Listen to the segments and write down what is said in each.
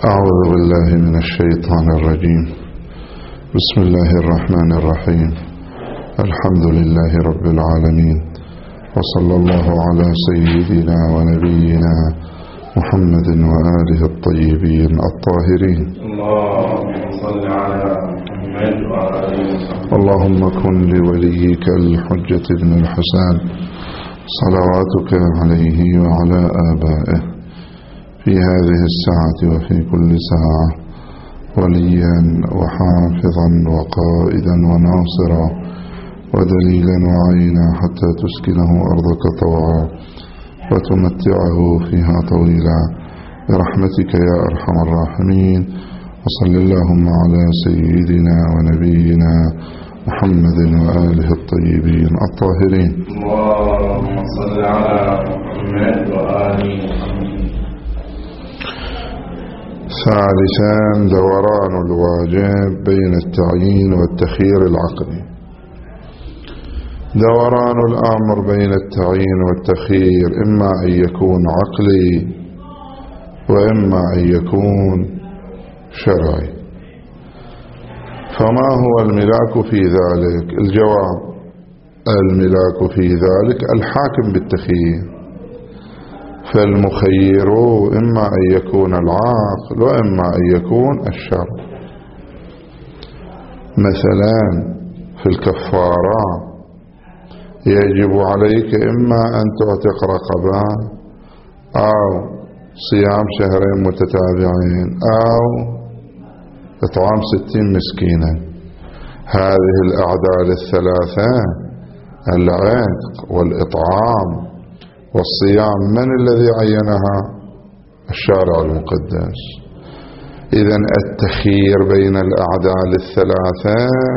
أعوذ بالله من الشيطان الرجيم. بسم الله الرحمن الرحيم. الحمد لله رب العالمين، وصلى الله على سيدنا ونبينا محمد وآله الطيبين الطاهرين. اللهم صل على محمد وآله وصحبه. اللهم كن لوليك الحجة بن الحسن صلواتك عليه وعلى آبائه في هذه الساعة وفي كل ساعة وليا وحافظا وقائدا وناصرا ودليلا وعينا حتى تسكنه أرضك طوعا وتمتعه فيها طويلا برحمتك يا أرحم الراحمين. وصل اللهم على سيدنا ونبينا محمد وآله الطيبين الطاهرين. اللهم صل على محمد وآله وصحبه. ثالثا دوران الواجب بين التعيين والتخيير العقلي. دوران الأمر بين التعيين والتخيير إما أن يكون عقلي وإما أن يكون شرعي. فما هو الملاك في ذلك؟ الجواب: الملاك في ذلك الحاكم بالتخيير، فالمخير إما أن يكون العاقل وإما أن يكون الشرع. مثلا في الكفارة يجب عليك إما أن تعتق رقبة أو صيام شهرين متتابعين أو إطعام 60 مسكينا. هذه الأعداد الثلاثة، العتق والإطعام والصيام، من الذي عينها؟ الشارع المقدس. إذن التخيير بين الأعداد الثلاثة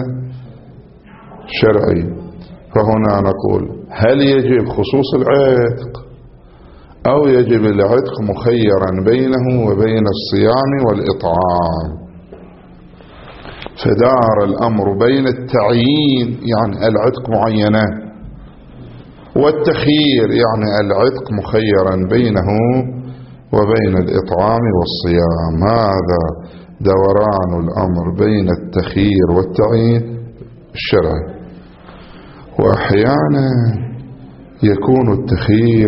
شرعي. فهنا نقول: هل يجب خصوص العتق أو يجب العتق مخيرا بينه وبين الصيام والإطعام؟ فدار الأمر بين التعيين يعني العتق معينة، والتخيير يعني العتق مخيرا بينه وبين الإطعام والصيام. هذا دوران الأمر بين التخيير والتعيين الشرعي. وأحيانا يكون التخيير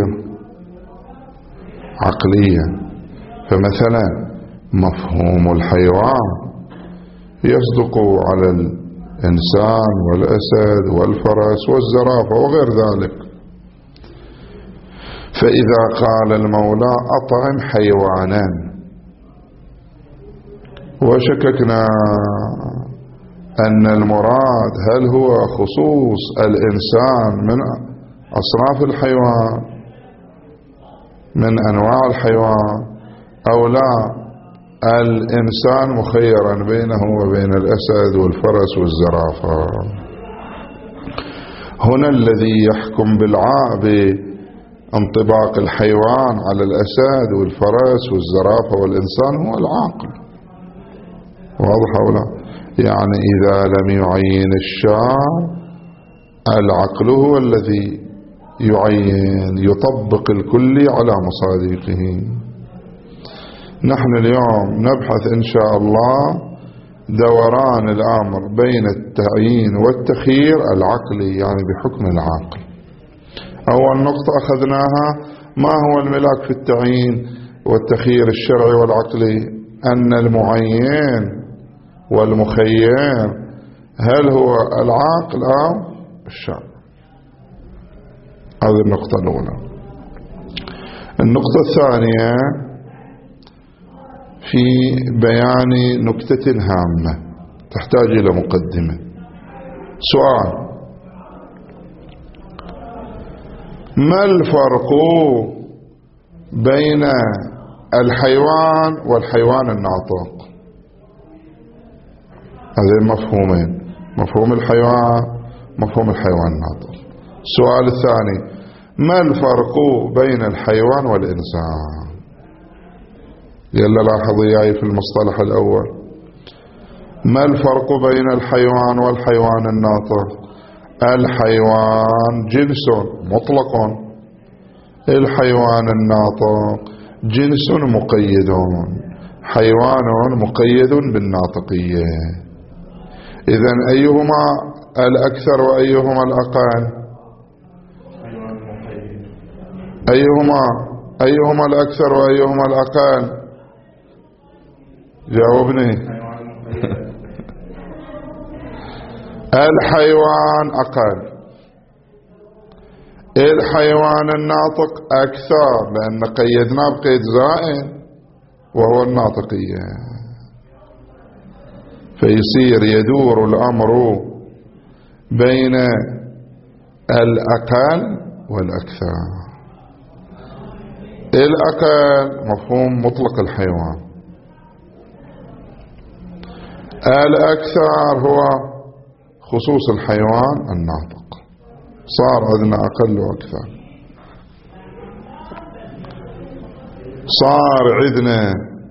عقليا، فمثلا مفهوم الحيوان يصدق على الإنسان والأسد والفرس والزرافة وغير ذلك. فإذا قال المولى: أطعم حيوانا، وشككنا أن المراد هل هو خصوص الإنسان من أصناف الحيوان من أنواع الحيوان أو لا، الإنسان مخيرا بينه وبين الأسد والفرس والزرافة. هنا الذي يحكم بانطباق الحيوان على الأسد والفرس والزرافة والإنسان هو العاقل. واضح ولا؟ يعني إذا لم يعين الشارع، العقل هو الذي يعين، يطبق الكل على مصادقه. نحن اليوم نبحث إن شاء الله دوران الأمر بين التعيين والتخيير العقلي، يعني بحكم العقل. أول نقطة أخذناها: ما هو الملاك في التعيين والتخيير الشرعي والعقلي؟ أن المعين والمخير هل هو العقل أو الشرع. هذه النقطة الأولى. النقطة الثانية في بيان نكتة هامة تحتاج إلى مقدمة. سؤال: ما الفرق بين الحيوان والحيوان الناطق؟ هذين مفهومين: مفهوم الحيوان، مفهوم الحيوان الناطق. السؤال الثاني: ما الفرق بين الحيوان والإنسان؟ يلا لاحظوا وياي في المصطلح الأول: ما الفرق بين الحيوان والحيوان الناطق؟ الحيوان جنس مطلق، الحيوان الناطق جنس مقيد. حيوان مقيد بالناطقية. إذن أيهما الأكثر وأيهما الأقل؟ أيهما الأكثر وأيهما الأقل؟ جاوبني. الحيوان أقل، الحيوان الناطق أكثر، لأن قيدنا بقيد زائد وهو الناطقية، فيصير يدور الأمر بين الأقل والأكثر. الأقل مفهوم مطلق الحيوان، الأكثر هو خصوص الحيوان الناطق. صار عندنا أقل وأكثر، صار عندنا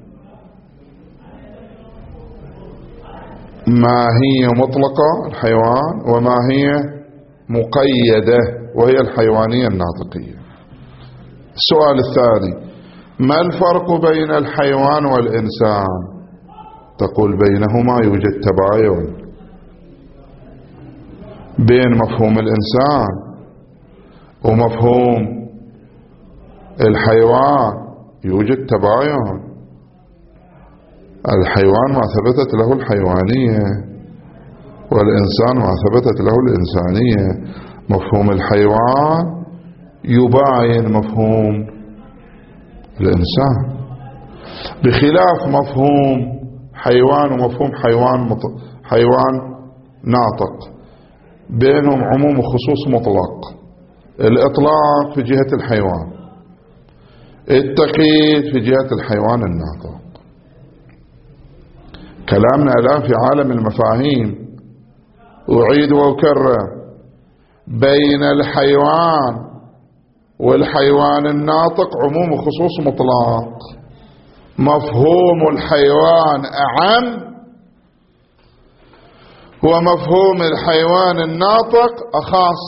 ما هي مطلقة الحيوان وما هي مقيدة وهي الحيوانية الناطقية. السؤال الثاني: ما الفرق بين الحيوان والإنسان؟ تقول بينهما يوجد تباين. بين مفهوم الإنسان ومفهوم الحيوان يوجد تباين. الحيوان ما ثبتت له الحيوانية، والإنسان ما ثبتت له الإنسانية. مفهوم الحيوان يباين مفهوم الإنسان، بخلاف مفهوم حيوان ومفهوم حيوان ناطق، بينهم عموم وخصوص مطلق. الإطلاق في جهة الحيوان، التقييد في جهة الحيوان الناطق. كلامنا الآن في عالم المفاهيم، أعيد وأكرر، بين الحيوان والحيوان الناطق عموم وخصوص مطلق. مفهوم الحيوان أعم ومفهوم الحيوان الناطق أخص.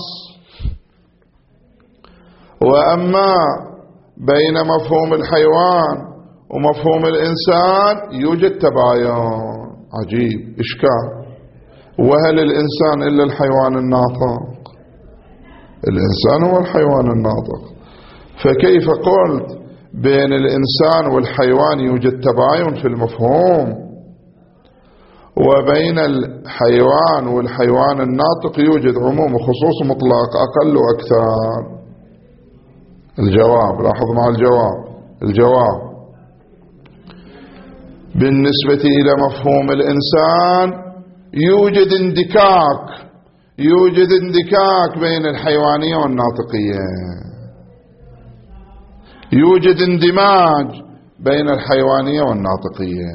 وأما بين مفهوم الحيوان ومفهوم الإنسان يوجد تباين. عجيب، إشكال. وهل الإنسان إلا الحيوان الناطق؟ الإنسان هو الحيوان الناطق، فكيف قلت بين الإنسان والحيوان يوجد تباين في المفهوم، وبين الحيوان والحيوان الناطق يوجد عموم وخصوص مطلق أقل وأكثر؟ الجواب، لاحظ مع الجواب بالنسبة إلى مفهوم الإنسان يوجد اندكاك بين الحيوانية والناطقية، يوجد اندماج بين الحيوانية والناطقية.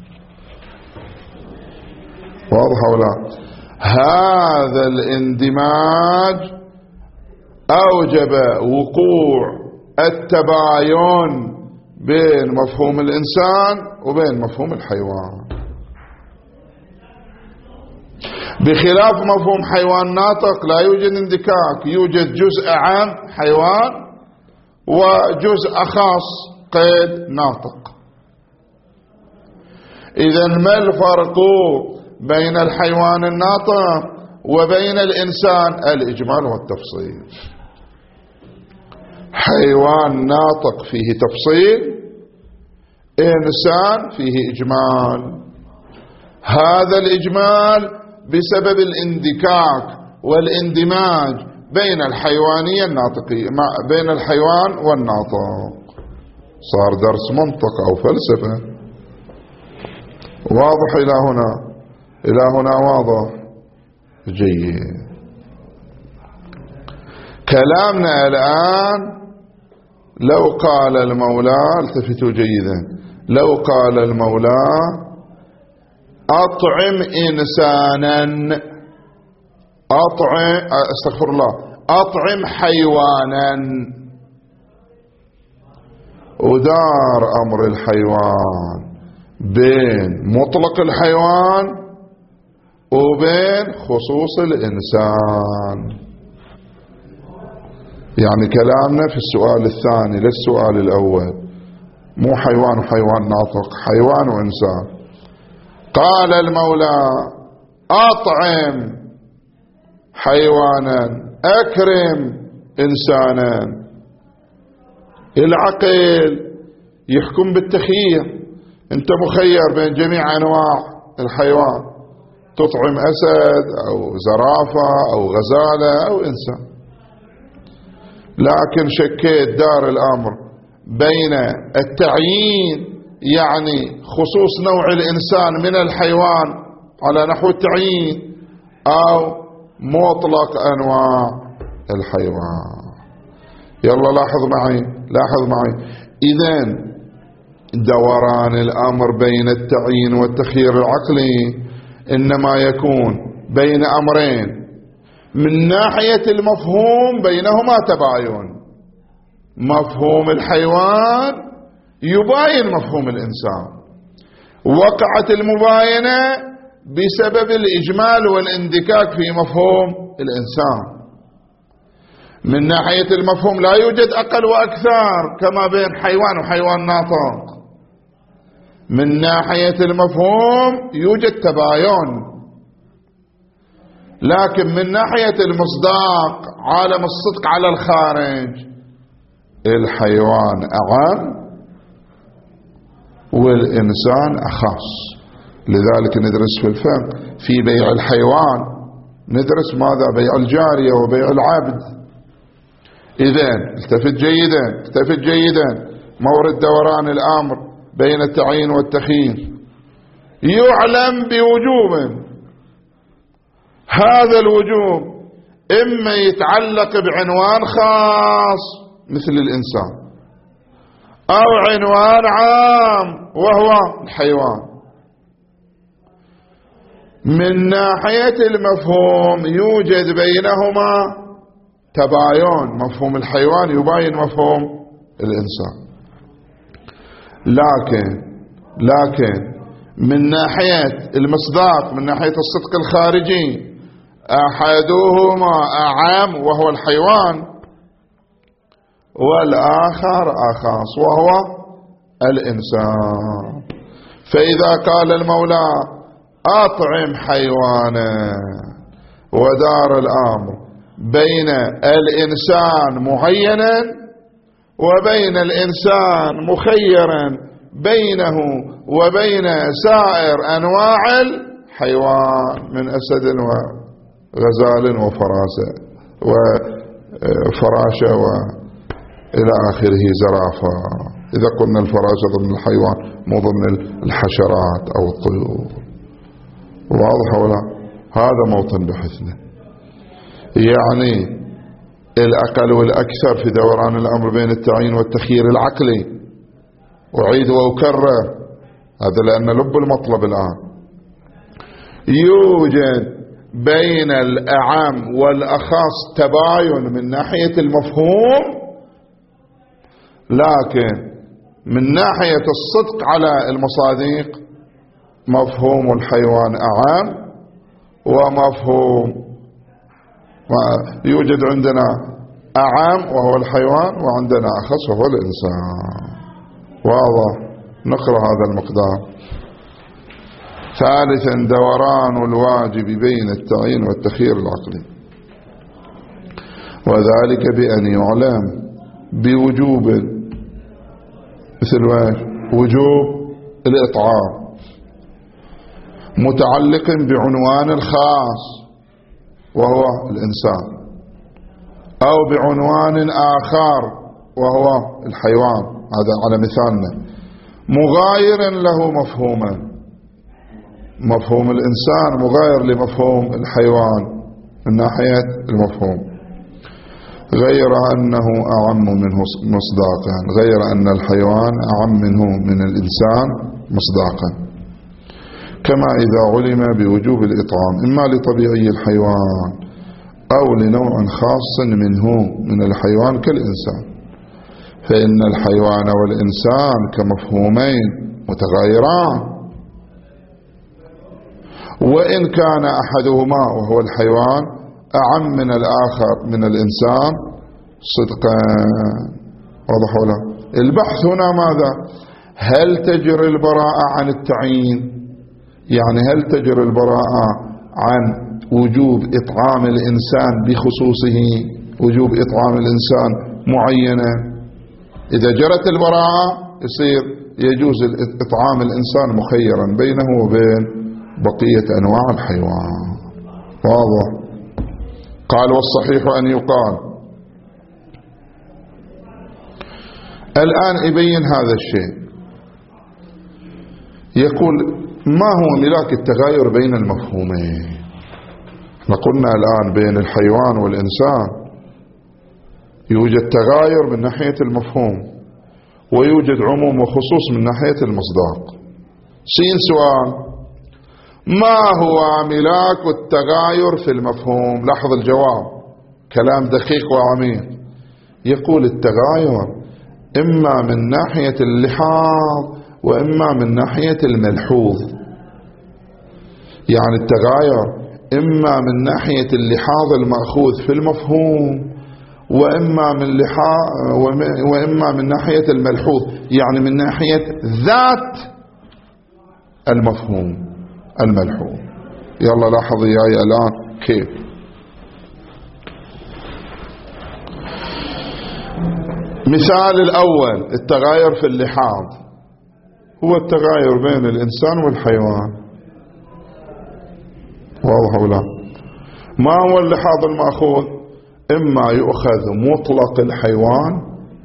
واضح ولا؟ هذا الاندماج أوجب وقوع التباين بين مفهوم الإنسان وبين مفهوم الحيوان، بخلاف مفهوم حيوان ناطق لا يوجد اندكاك، يوجد جزء عام حيوان وجزء خاص قيد ناطق. إذن ما الفرق بين الحيوان الناطق وبين الإنسان؟ الإجمال والتفصيل. حيوان ناطق فيه تفصيل، إنسان فيه إجمال. هذا الإجمال بسبب الاندكاك والاندماج بين الحيوانية الناطقية بين الحيوان والناطق. صار درس منطق أو فلسفة. واضح إلى هنا واضح؟ جيد. كلامنا الآن لو قال المولى، التفتوا جيدا، لو قال المولى أطعم إنسانا، أطعم حيوانا، ودار أمر الحيوان بين مطلق الحيوان وبين خصوص الإنسان. يعني كلامنا في السؤال الثاني للسؤال الأول، مو حيوان وحيوان ناطق، حيوان وإنسان. قال المولى أطعم حيوانا أكرم إنسانا. العقل يحكم بالتخيير، أنت مخير بين جميع أنواع الحيوان، تطعم أسد أو زرافة أو غزالة أو إنسان. لكن شكيت دار الأمر بين التعيين، يعني خصوص نوع الإنسان من الحيوان على نحو التعيين، أو مطلق أنواع الحيوان. يلا لاحظ معي. إذن دوران الأمر بين التعيين والتخيير العقلي إنما يكون بين أمرين: من ناحية المفهوم بينهما تباين، مفهوم الحيوان يباين مفهوم الإنسان، وقعت المباينة بسبب الإجمال والاندكاك في مفهوم الإنسان. من ناحية المفهوم لا يوجد أقل وأكثر كما بين حيوان وحيوان ناطق، من ناحية المفهوم يوجد تباين. لكن من ناحية المصداق، عالم الصدق على الخارج، الحيوان أعم والإنسان أخص. لذلك ندرس في الفقه في بيع الحيوان ندرس ماذا؟ بيع الجارية وبيع العبد. إذن التفت جيدا مورد دوران الأمر بين التعيين والتخيير. يعلم بوجوب، هذا الوجوب إما يتعلق بعنوان خاص مثل الإنسان، أو عنوان عام وهو الحيوان. من ناحية المفهوم يوجد بينهما تباين، مفهوم الحيوان يباين مفهوم الإنسان. لكن من ناحية المصداق، من ناحية الصدق الخارجي، أحدهما أعام وهو الحيوان، والآخر أخص وهو الإنسان. فإذا قال المولى أطعم حيوانا، ودار الأمر بين الإنسان معينا وبين الإنسان مخيرا بينه وبين سائر أنواع الحيوان من أسد وغزال وفراشة وإلى آخره زرافة. إذا قلنا الفراشة ضمن الحيوان مو ضمن الحشرات أو الطيور. واضح ولا؟ هذا موطن بحثنا، يعني الأقل والأكثر في دوران الأمر بين التعيين والتخيير العقلي. أعيد وأكرر هذا لأن لب المطلب الآن. يوجد بين الأعم والأخص تباين من ناحية المفهوم، لكن من ناحية الصدق على المصادق مفهوم الحيوان أعم، ومفهوم يوجد عندنا أعم وهو الحيوان، وعندنا أخص وهو الإنسان. واضح؟ نقرأ هذا المقدار. ثالثا دوران الواجب بين التعيين والتخيير العقلي، وذلك بأن يعلم بوجوب، مثل وجوب الإطعام متعلق بعنوان خاص وهو الإنسان، أو بعنوان آخر وهو الحيوان، هذا على مثالنا، مغاير له مفهوما. مفهوم الإنسان مغاير لمفهوم الحيوان من ناحية المفهوم، غير أنه أعم منه مصداقا، غير أن الحيوان أعم منه من الإنسان مصداقا. كما إذا علم بوجوب الإطعام إما لطبيعي الحيوان أو لنوع خاص منه من الحيوان كالإنسان، فإن الحيوان والإنسان كمفهومين متغايران، وإن كان أحدهما وهو الحيوان أعم من الآخر من الإنسان صدقا. واضح ولا؟ البحث هنا ماذا؟ هل تجري البراءة عن التعيين؟ يعني هل تجري البراءة عن وجوب إطعام الإنسان بخصوصه، وجوب إطعام الإنسان معينة؟ إذا جرت البراءة يصير يجوز إطعام الإنسان مخيرا بينه وبين بقية أنواع الحيوان. واضح؟ قال والصحيح أن يقال. الآن يبين هذا الشيء، يقول ما هو ملاك التغاير بين المفهومين؟ احنا قلنا الآن بين الحيوان والإنسان يوجد تغاير من ناحية المفهوم، ويوجد عموم وخصوص من ناحية المصداق. سين سؤال: ما هو ملاك التغاير في المفهوم؟ لاحظ الجواب، كلام دقيق وعميق. يقول التغاير إما من ناحية اللحاظ وإما من ناحية الملحوظ. يعني التغاير إما من ناحية اللحاظ المأخوذ في المفهوم وإما من ناحية الملحوظ، يعني من ناحية ذات المفهوم الملحوظ. يلا لاحظ ياي الآن كيف. مثال الأول التغاير في اللحاظ، هو التغاير بين الإنسان والحيوان. واضح ولا؟ ما هو اللحاظ المأخوذ؟ إما يؤخذ مطلق الحيوان،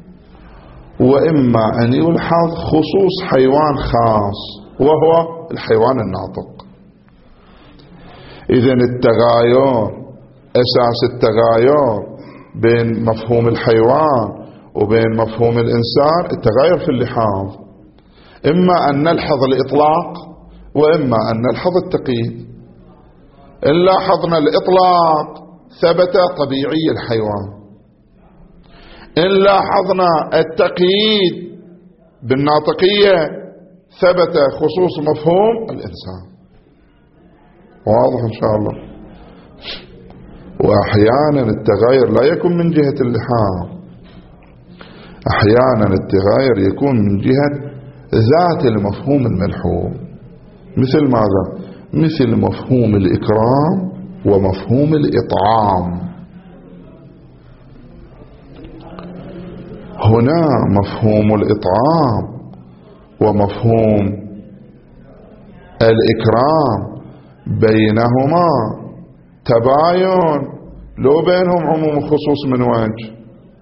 وإما أن يلحظ خصوص حيوان خاص وهو الحيوان الناطق. إذن التغاير، أساس التغاير بين مفهوم الحيوان وبين مفهوم الإنسان التغاير في اللحاظ، إما أن نلحظ الإطلاق وإما أن نلحظ التقييد. إن لاحظنا الإطلاق ثبت طبيعي الحيوان، إن لاحظنا التقييد بالناطقية ثبت خصوص مفهوم الإنسان. واضح إن شاء الله؟ وأحيانا التغاير لا يكون من جهة اللحاظ، أحيانا التغاير يكون من جهة ذات المفهوم الملحوظ. مثل ماذا؟ مثل مفهوم الإكرام ومفهوم الإطعام. هنا مفهوم الإطعام ومفهوم الإكرام بينهما تباين، لو بينهم عموم وخصوص من وجه.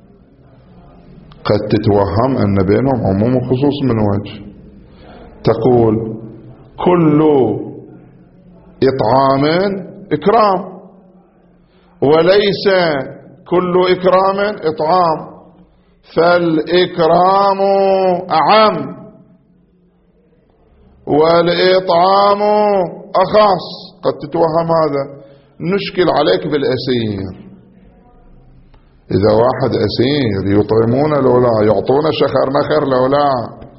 قد تتوهم أن بينهم عموم وخصوص من وجه، تقول كل إطعام إكرام، وليس كل إكرام إطعام، فالإكرام أعم والإطعام أخص. قد تتوهم هذا. نشكل عليك بالأسير، إذا واحد أسير يطعمون لولا، يعطون شخر نخر لولا،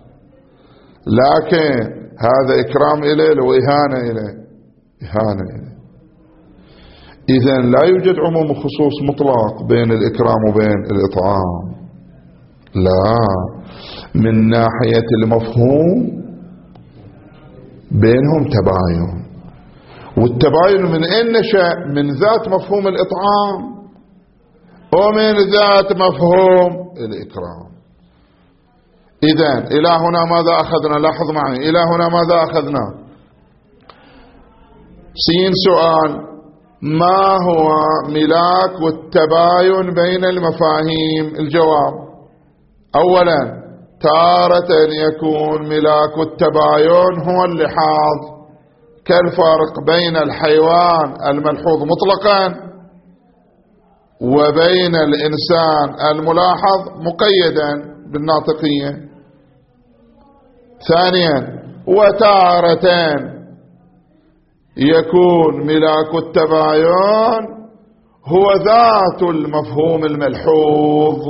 لكن هذا إكرام إليه وإهانة إليه، إهانة إليه. إذن لا يوجد عموم وخصوص مطلق بين الإكرام وبين الإطعام، لا، من ناحية المفهوم بينهم تباين، والتباين من أين نشأ؟ من ذات مفهوم الإطعام ومن ذات مفهوم الإكرام. إذن إلى هنا ماذا أخذنا؟ لاحظ معي، إلى هنا ماذا أخذنا؟ سين سؤال: ما هو ملاك والتباين بين المفاهيم؟ الجواب: أولا تارة يكون ملاك التباين هو اللحاظ، كالفرق بين الحيوان الملحوظ مطلقا وبين الإنسان الملاحظ مقيدا بالناطقية. ثانيا وتارة يكون ملاك التباين هو ذات المفهوم الملحوظ،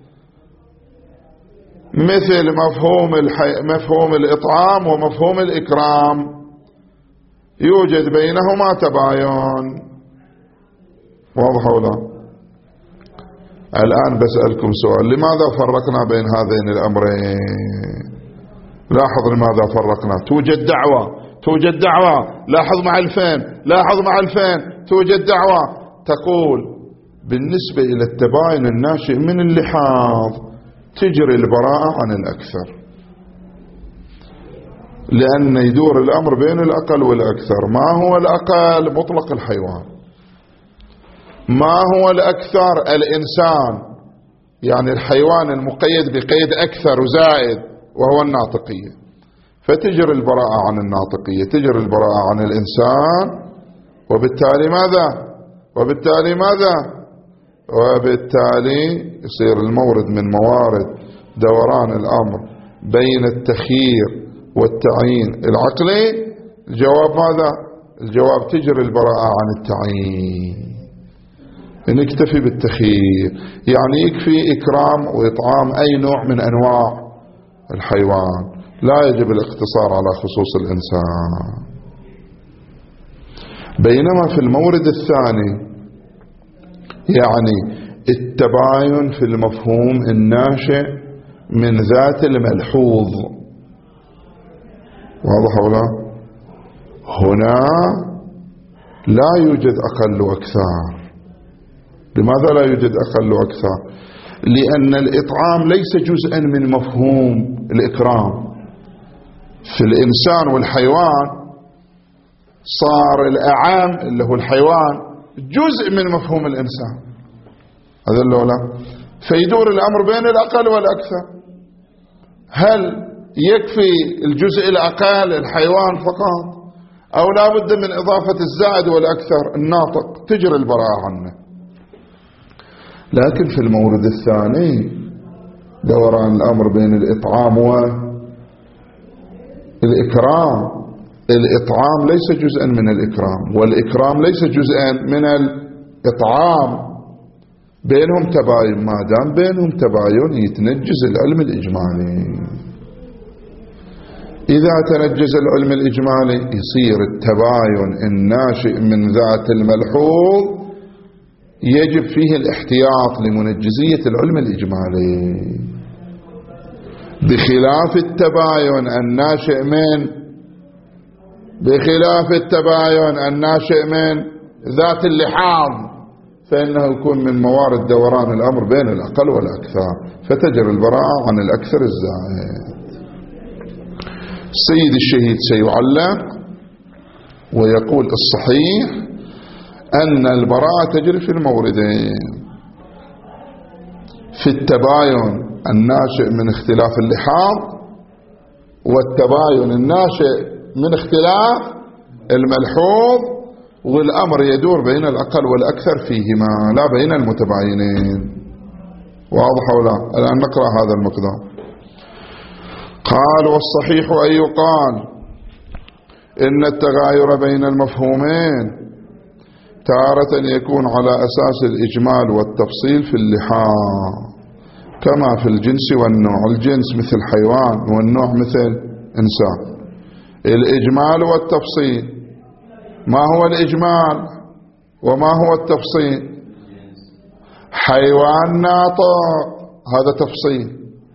مثل مفهوم الإطعام ومفهوم الإكرام، يوجد بينهما تباين. واضح ولا؟ الآن بسألكم سؤال: لماذا فرقنا بين هذين الأمرين؟ لاحظ لماذا فرقنا. توجد دعوة لاحظ مع الفين توجد دعوة تقول بالنسبة إلى التباين الناشئ من اللحاظ تجري البراءة عن الأكثر، لأن يدور الأمر بين الأقل والأكثر. ما هو الأقل؟ مطلق الحيوان. ما هو الأكثر؟ الإنسان، يعني الحيوان المقيد بقيد أكثر وزائد وهو الناطقية. فتجري البراءة عن الناطقية، تجري البراءة عن الإنسان، وبالتالي ماذا؟ وبالتالي يصير المورد من موارد دوران الأمر بين التخيير والتعيين العقلي. الجواب ماذا؟ الجواب تجري البراءة عن التعيين. نكتفي بالتخيير، يعني يكفي إكرام وإطعام أي نوع من أنواع الحيوان، لا يجب الاقتصار على خصوص الإنسان. بينما في المورد الثاني يعني التباين في المفهوم الناشئ من ذات الملحوظ، واضح ولا؟ هنا لا يوجد أقل وأكثر. لماذا لا يوجد أقل وأكثر؟ لأن الإطعام ليس جزءا من مفهوم الإكرام. في الإنسان والحيوان صار الأعام اللي هو الحيوان جزء من مفهوم الإنسان، هذا اللولا. فيدور الأمر بين الأقل والأكثر. هل يكفي الجزء الأقل الحيوان فقط، أو لا بد من إضافة الزائد والأكثر الناطق؟ تجري البراءة عنه. لكن في المورد الثاني دوران الأمر بين الإطعام والإكرام. الإطعام ليس جزءا من الإكرام، والإكرام ليس جزءا من الإطعام. بينهم تباين. ما دام بينهم تباين يتنجز العلم الإجمالي. إذا تنجز العلم الإجمالي يصير التباين الناشئ من ذات الملحوظ يجب فيه الاحتياط لمنجزية العلم الإجمالي، بخلاف التباين الناشئ من ذات اللحاظ، فإنه يكون من موارد دوران الأمر بين الأقل والأكثر، فتجري البراءة عن الأكثر الزائد. السيد الشهيد سيعلق ويقول الصحيح أن البراءة تجري في الموردين: في التباين الناشئ من اختلاف اللحاظ، والتباين الناشئ من اختلاف الملحوظ، والأمر يدور بين الأقل والأكثر فيهما لا بين المتباينين. واضح ولا؟ الآن نقرأ هذا المقدار. قال: والصحيح أن يقال إن التغاير بين المفهومين تارة يكون على أساس الإجمال والتفصيل في اللحاظ، كما في الجنس والنوع. الجنس مثل حيوان والنوع مثل إنسان. الإجمال والتفصيل. ما هو الإجمال وما هو التفصيل؟ حيوان ناطق هذا تفصيل،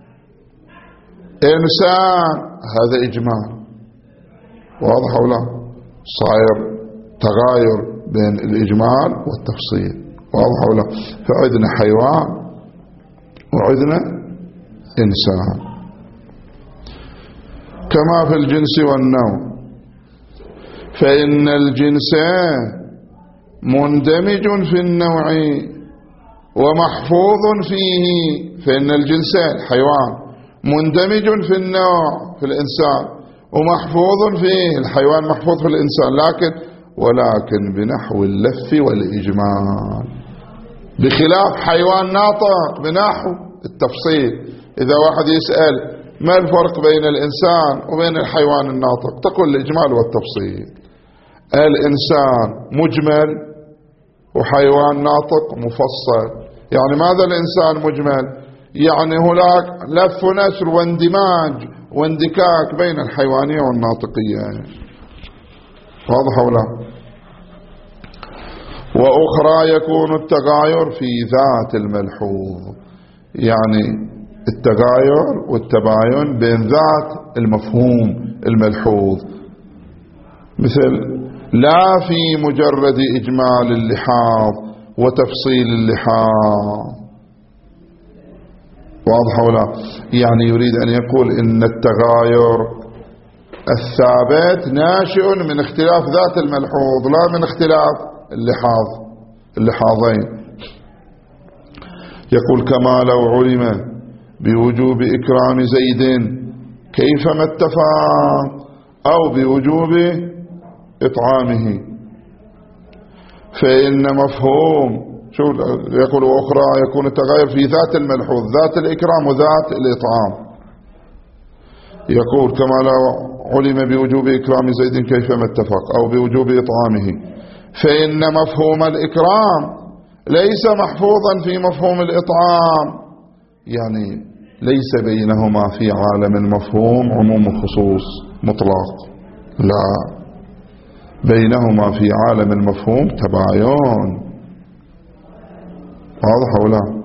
إنسان هذا إجمال. واضح ولا؟ صاير تغاير بين الإجمال والتفصيل. واضح ولا؟ فعدنا حيوان وعدنا إنسان. كما في الجنس والنوع، فإن الجنس مندمج في النوع ومحفوظ فيه. فإن الجنس الحيوان مندمج في النوع في الإنسان ومحفوظ فيه. الحيوان محفوظ في الإنسان، ولكن بنحو اللف والإجمال، بخلاف حيوان ناطق بنحو التفصيل. إذا واحد يسأل ما الفرق بين الإنسان وبين الحيوان الناطق، تقول الإجمال والتفصيل. الإنسان مجمل وحيوان ناطق مفصل. يعني ماذا الإنسان مجمل؟ يعني هناك لف ونشر واندماج واندكاك بين الحيوانية والناطقية. واضح ولا؟ وأخرى يكون التغاير في ذات الملحوظ، يعني التغاير والتباين بين ذات المفهوم الملحوظ، مثل لا في مجرد إجمال اللحاظ وتفصيل اللحاظ. واضح ولا؟ يعني يريد أن يقول إن التغاير الثابت ناشئ من اختلاف ذات الملحوظ لا من اختلاف اللحاظين. يقول كما لو علم بوجوب إكرام زيد كيفما اتفق أو بوجوب إطعامه فإن مفهوم يقول أخرى يكون التغير في ذات الملحوظ ذات الإكرام وذات الإطعام. يقول كما لو علم بوجوب إكرام زيد كيفما اتفق أو بوجوب إطعامه فإن مفهوم الإكرام ليس محفوظا في مفهوم الإطعام، يعني ليس بينهما في عالم المفهوم عموم وخصوص مطلق، لا، بينهما في عالم المفهوم تباين. واضح أو لا؟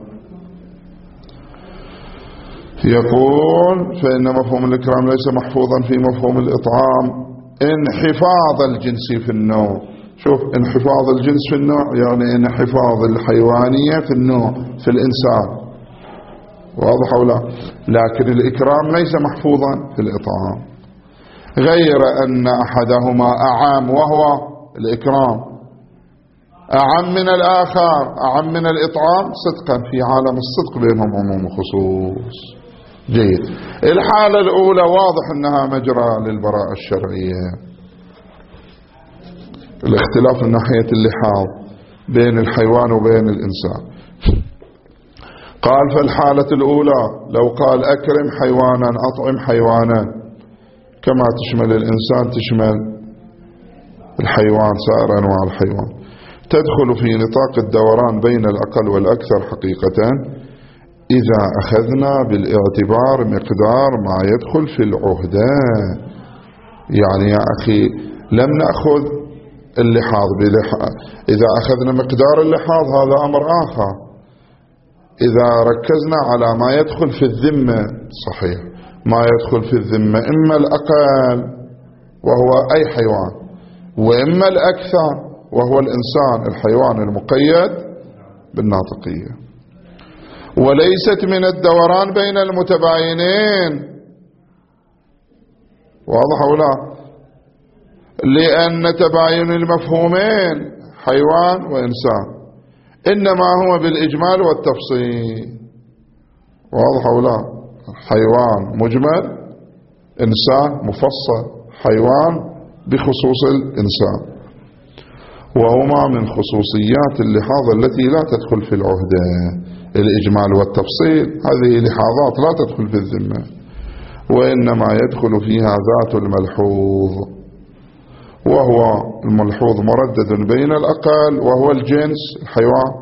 يقول فإن مفهوم الإكرام ليس محفوظا في مفهوم الإطعام انحفاظ الجنس في النوع. شوف، انحفاظ الجنس في النوع يعني انحفاظ الحيوانية في النوع في الإنسان. واضح أو لا؟ لكن الإكرام ليس محفوظا في الإطعام، غير أن أحدهما أعم وهو الإكرام أعم من الآخر، أعم من الإطعام صدقا في عالم الصدق بينهم عموم وخصوص. جيد. الحالة الأولى واضح أنها مجرى للبراءة الشرعية، الاختلاف من ناحية اللحاظ بين الحيوان وبين الإنسان. قال فالحالة الأولى لو قال أكرم حيوانا أطعم حيوانا كما تشمل الإنسان تشمل الحيوان سائر أنواع الحيوان، تدخل في نطاق الدوران بين الأقل والأكثر حقيقة إذا أخذنا بالاعتبار مقدار ما يدخل في العهدة. يعني يا أخي لم نأخذ اللحاظ إذا أخذنا مقدار اللحاظ هذا أمر آخر، إذا ركزنا على ما يدخل في الذمة صحيح، ما يدخل في الذمة إما الأقل وهو أي حيوان وإما الأكثر وهو الإنسان الحيوان المقيد بالناطقية، وليست من الدوران بين المتباينين. واضح أو لا؟ لأن تباين المفهومين حيوان وإنسان إنما هو بالإجمال والتفصيل. واضح أو لا؟ حيوان مجمل، إنسان مفصل، حيوان بخصوص الإنسان، وهما من خصوصيات اللحاظ التي لا تدخل في العهدة. الإجمال والتفصيل هذه لحاظات لا تدخل في الذمة، وإنما يدخل فيها ذات الملحوظ، وهو الملحوظ مردد بين الأقل وهو الجنس الحيوان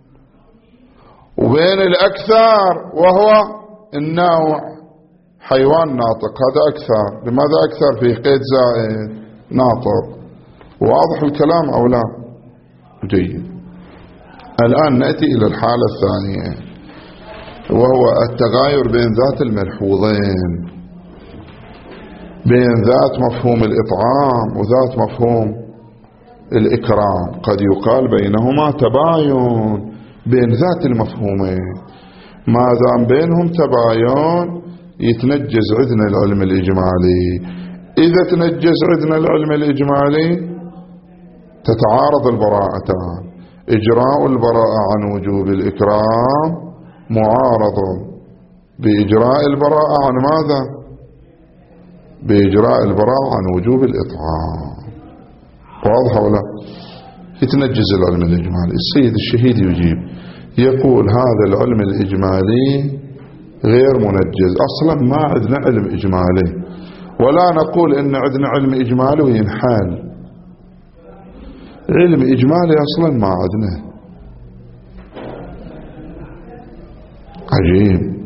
وبين الأكثر وهو النوع حيوان ناطق. هذا أكثر. لماذا أكثر؟ في قيد زائد ناطق. واضح الكلام أو لا؟ جيد. الآن نأتي إلى الحالة الثانية وهو التغاير بين ذات الملحوظين، بين ذات مفهوم الإطعام وذات مفهوم الإكرام. قد يقال بينهما تباين بين ذات المفهومين، ما دام بينهم تباين يتنجز عندنا العلم الإجمالي. إذا تنجز عندنا العلم الإجمالي تتعارض البراءتان. إجراء البراءة عن وجوب الإكرام معارض بإجراء البراءة عن ماذا؟ بإجراء البراءة عن وجوب الإطعام. واضح ولا؟ يتنجز العلم الإجمالي. السيد الشهيد يجيب يقول هذا العلم الإجمالي غير منجز، أصلا ما عندنا علم إجمالي، ولا نقول إن عندنا علم إجمالي وينحال. علم إجمالي أصلا ما عندنا. عجيب.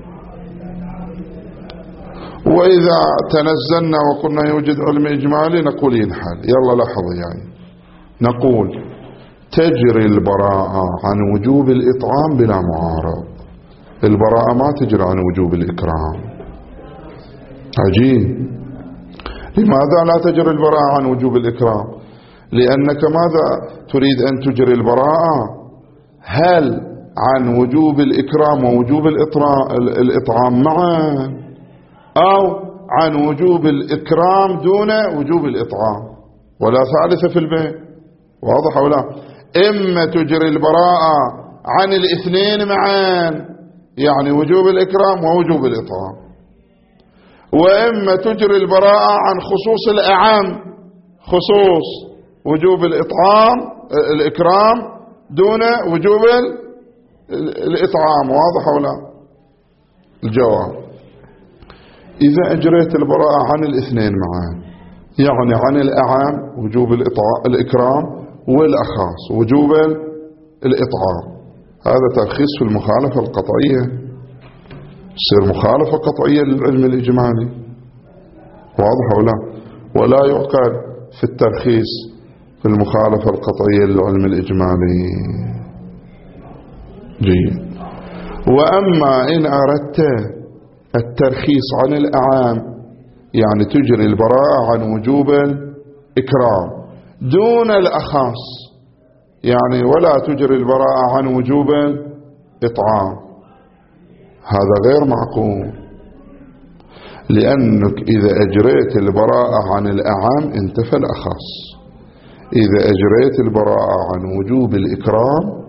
وإذا تنزلنا وقلنا يوجد علم إجمالي نقول ينحل. يلا لاحظوا، يعني نقول تجري البراءة عن وجوب الإطعام بلا معارض. البراءة ما تجري عن وجوب الإكرام. عجيب. لماذا لا تجري البراءة عن وجوب الإكرام؟ لأنك ماذا تريد أن تجري البراءة؟ هل عن وجوب الإكرام ووجوب الإطعام معا، أو عن وجوب الإكرام دون وجوب الإطعام، ولا ثالثة في البيت؟ واضح أو لا؟ إما تجري البراءة عن الاثنين معا، يعني وجوب الإكرام ووجوب الإطعام، وإما تجري البراءة عن خصوص الأعم، خصوص وجوب الإكرام دون وجوب الإطعام. واضح أو لا؟ الجواب: إذا أجريت البراءة عن الاثنين معا، يعني عن الأعم وجوب الإكرام، والأخاص وجوب الإطعام، هذا ترخيص في المخالفة القطعية، يصير مخالفة قطعية للعلم الإجمالي. واضح أو لا؟ ولا يعقد في الترخيص في المخالفة القطعية للعلم الإجمالي. جيد. وأما إن أردت الترخيص عن الأعام، يعني تجري البراءة عن وجوب الإكرام دون الأخاص، يعني ولا تجري البراءة عن وجوب الإطعام، هذا غير معقول، لأنك إذا أجريت البراءة عن الأعام انتفى الأخص. إذا أجريت البراءة عن وجوب الإكرام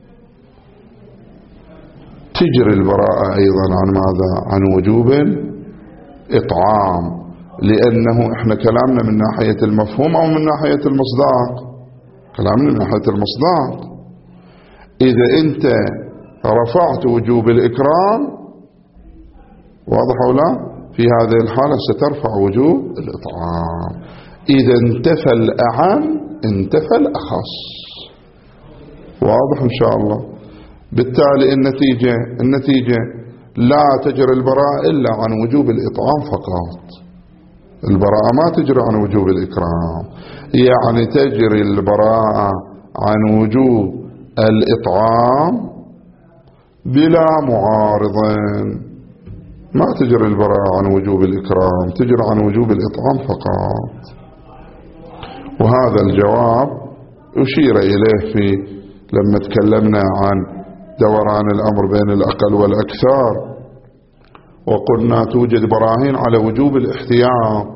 تجري البراءة أيضا عن ماذا؟ عن وجوب الإطعام، لأنه إحنا كلامنا من ناحية المفهوم أو من ناحية المصداق؟ كلامنا من ناحية المصداق. إذا أنت رفعت وجوب الإكرام، واضح أو لا؟ في هذه الحالة سترفع وجوب الإطعام. إذا انتفى الأعم انتفى الأخص. واضح إن شاء الله؟ بالتالي النتيجة لا تجري البراءة إلا عن وجوب الإطعام فقط. البراءة ما تجري عن وجوب الإكرام، يعني تجري البراءة عن وجوب الإطعام بلا معارض، ما تجري البراءة عن وجوب الإكرام، تجري عن وجوب الإطعام فقط. وهذا الجواب أشير إليه لما تكلمنا عن دوران الأمر بين الأقل والأكثر، وقلنا توجد براهين على وجوب الاحتياط،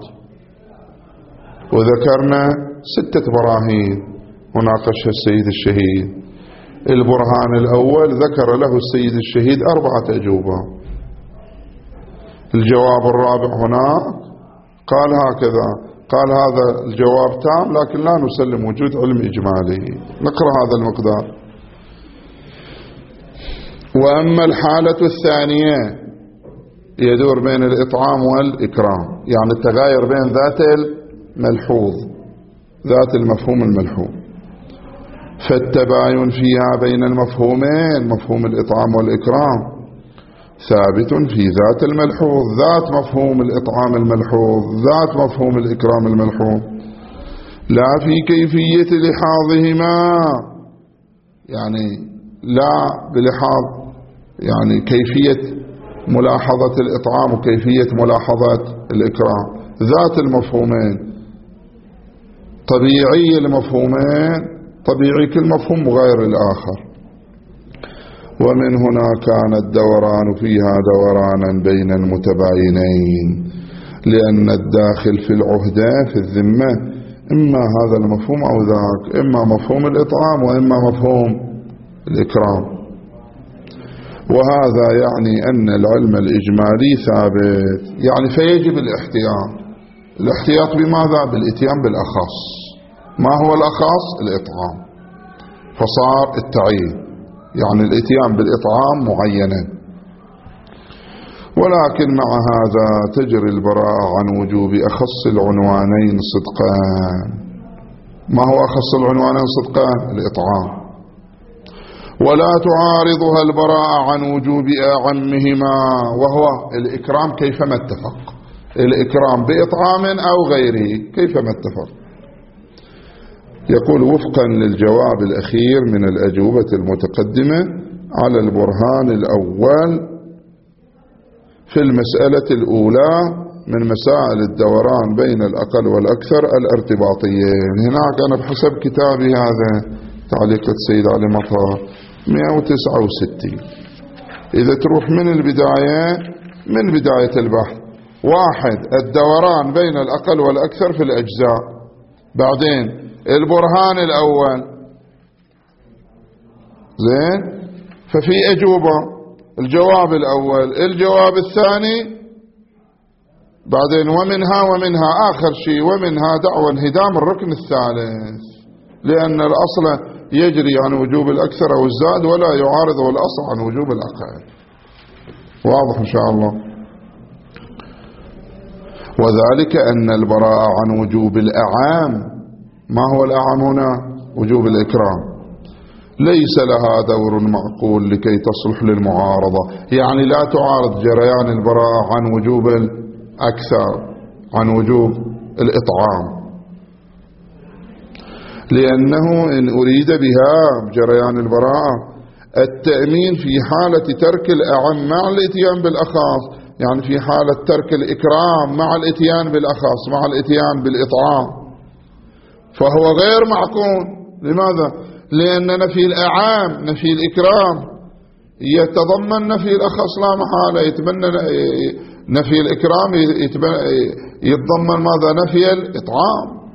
وذكرنا 6 براهين وناقشها السيد الشهيد. البرهان الأول ذكر له السيد الشهيد 4 أجوبة. الجواب الرابع هناك قال هكذا، قال هذا الجواب تام لكن لا نسلم وجود علم إجمالي. نقرأ هذا المقدار: وأما الحالة الثانية يدور بين الإطعام والإكرام، يعني التغاير بين ذات الملحوظ، ذات المفهوم الملحوظ، فالتباين فيها بين المفهومين، مفهوم الإطعام والإكرام، ثابت في ذات الملحوظ، ذات مفهوم الإطعام الملحوظ، ذات مفهوم الإكرام الملحوظ، لا في كيفية لحاظهما، يعني لا بلحاظ يعني كيفية ملاحظة الإطعام وكيفية ملاحظة الإكرام، ذات المفهومين، طبيعي المفهومين، طبيعي كل مفهوم وغير الآخر. ومن هنا كان الدوران فيها دورانا بين المتباينين، لأن الداخل في العهدة في الذمة إما هذا المفهوم أو ذاك، إما مفهوم الإطعام وإما مفهوم الإكرام. وهذا يعني أن العلم الإجمالي ثابت، يعني فيجب الاحتياط بماذا؟ بالإتيان بالأخص. ما هو الأخص؟ الإطعام، فصار التعيين، يعني الإتيان بالإطعام معينا. ولكن مع هذا تجري البراءة عن وجوب أخص العنوانين صدقان. ما هو أخص العنوانين صدقان؟ الإطعام. ولا تعارضها البراءة عن وجوب أعمهما وهو الإكرام كيفما اتفق، الإكرام بإطعام أو غيره كيفما اتفق. يقول: وفقا للجواب الأخير من الأجوبة المتقدمة على البرهان الأول في المسألة الأولى من مسائل الدوران بين الأقل والأكثر الارتباطيين. هناك أنا بحسب كتابي هذا تعليق السيد علي مطهر 169. إذا تروح من البداية، من بداية البحث، 1 الدوران بين الأقل والأكثر في الأجزاء، بعدين البرهان الأول، زين، ففي أجوبة، الجواب الأول، الجواب الثاني، بعدين ومنها آخر شيء ومنها دعوى انهدام الركن الثالث، لأن الأصل يجري عن وجوب الأكثر أو الزائد ولا يعارض الأصل عن وجوب الأقل. واضح إن شاء الله. وذلك أن البراءة عن وجوب الأعام، ما هو الأعام هنا؟ وجوب الإكرام، ليس لها دور معقول لكي تصلح للمعارضة، يعني لا تعارض جريان البراءة عن وجوب الأكثر عن وجوب الإطعام، لأنه إن أريد بها جريان البراءة التأمين في حالة ترك الأعم مع الاتيان بالأخص، يعني في حالة ترك الإكرام مع الاتيان بالأخص مع الاتيان بالإطعام، فهو غير معقول. لماذا؟ لأن نفي الأعام، نفي الإكرام، يتضمن نفي الأخص لا محالة، يتبنى نفي الإكرام يتضمن ماذا؟ نفي الإطعام.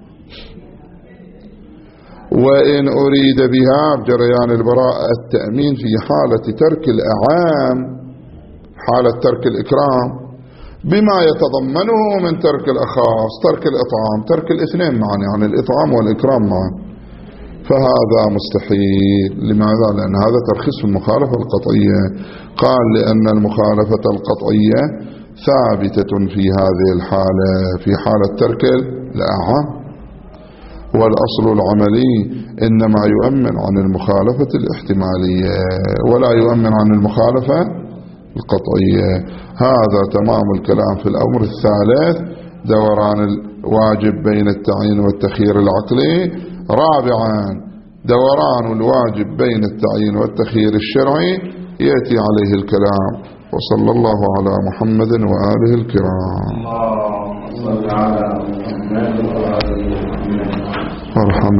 وإن أريد بها بجريان البراءة التأمين في حالة ترك الأعام، حالة ترك الإكرام، بما يتضمنه من ترك الأخص، ترك الإطعام، ترك الاثنين معا، يعني الإطعام والإكرام معا، فهذا مستحيل. لماذا؟ لأن هذا ترخيص في المخالفة القطعية. قال لأن المخالفة القطعية ثابتة في هذه الحالة، في حالة ترك الأعام، والأصل العملي إنما يؤمن عن المخالفة الاحتمالية ولا يؤمن عن المخالفة القطعية. هذا تمام الكلام في الأمر الثالث، دوران الواجب بين التعيين والتخيير العقلي. رابعا دوران الواجب بين التعيين والتخيير الشرعي يأتي عليه الكلام. وصلى الله على محمد وآله الكرام. اللهم صل على محمد وآل محمد.